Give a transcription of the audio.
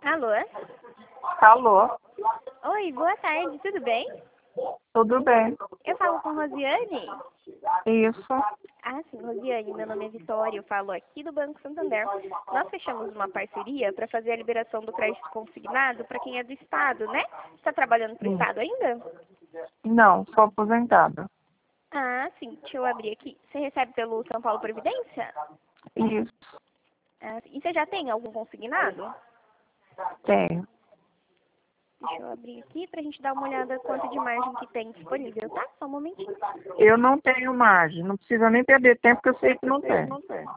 Alô? Alô, Oi, boa tarde, tudo bem? tudo bem? Eu falo com Rosiane? Isso. Ah, sim, Rosiane, meu nome é Vitória, eu falo aqui do Banco Santander. Nós fechamos uma parceria para fazer a liberação do crédito consignado para quem é do Estado, né? Está trabalhando para o Estado ainda? Não, sou aposentada. Ah, sim, deixa eu abrir aqui. Você recebe pelo São Paulo Previdência? Isso, Ah, sim. E você já tem algum consignado? tenho. Deixa eu abrir aqui para a gente dar uma olhada quanto de margem que tem disponível, tá? Só um momentinho. Eu não tenho margem, não precisa nem perder tempo, porque eu sei que não tem.